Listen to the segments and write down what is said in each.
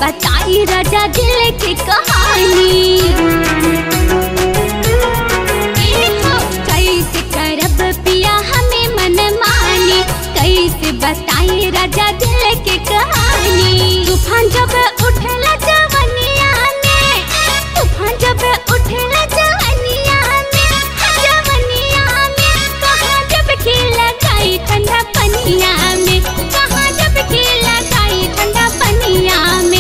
बताई राजा दिल की कहानी। कैसे करब पिया हमें मन मानी, कैसे बताई राजा दिल की कहानी। तूफान जब उठला जवनिया में, तूफान जब उठला जवनिया में, जवनिया में कहाँ जब खिला गई ठंडा पनिया में, कहाँ जब खिला गई ठंडा पनिया में।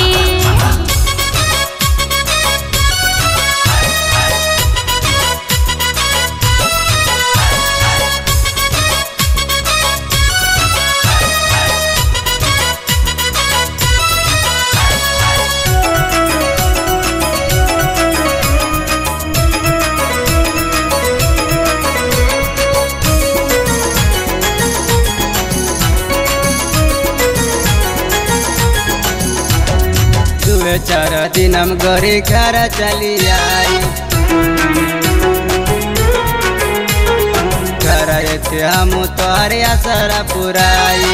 दुए चार दिन हम घरे घर चली आई, घर आते हम तोहरे आसरा पुराई।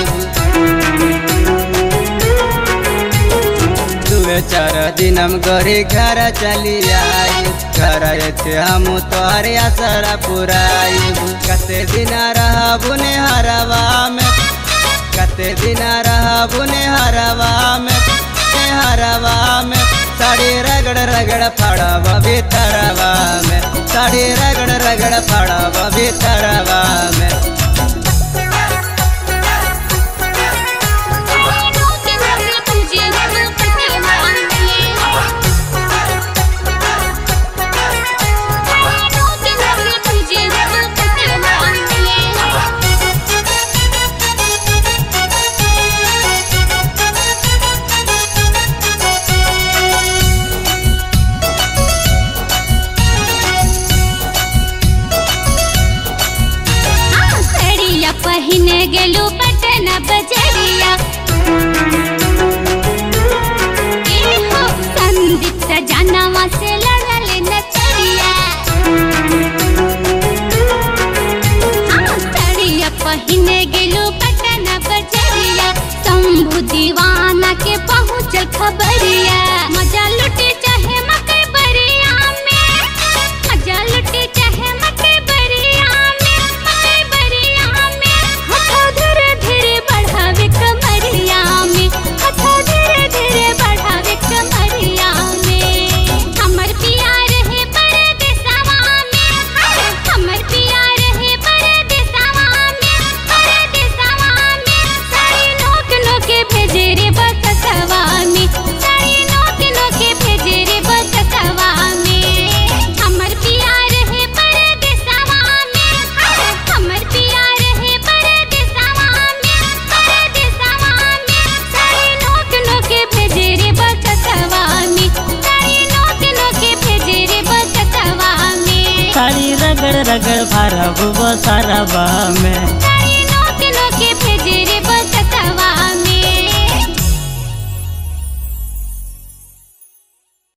दुए चार दिन हम घरे घर चली आई, घर आते हम तोहरे आसरा पुराई। कते दिन रहबू ने हरवा में, कते दिन रहबू ने हरवा में, हरवा में साड़ी रगड़ रगड़ फड़ब भीतरवा में, साड़ी रगड़ रगड़ फड़ब भीतरवा में। पहिने गेलू पटना बजरिया, संदीप सजनवा से लड़ल नचरिया। सड़िया पहिने गेलू पटना बजरिया, शंभू दीवाना के पहुँचल खबरिया। मजा लुटे चाहे मकई बरिया में, मजा लुटे चाहे मकई बरिया में, मकई बरिया में हथो धीरे धीरे बढ़ावे कमरिया में, हथो धीरे धीरे बढ़ावे कमरिया में। हमर पिया रहे परदेसवा में, हमर पिया रहे परदेसवा में, परदेसवा में साड़ी नोक नोके भेजे रे बकसवा में, साड़ी नोक नोके भेजे रे बकसवा में। हमर पिया रहे परदेसवा में, हमर पिया रहे परदेसवा में, परदेसवा में साड़ी नोक नोके भेजे रे बकसवा में, साड़ी नोक नोके भेजे रे बकसवा में। साड़ी रगड़ रगड़ फरब बसरवा में।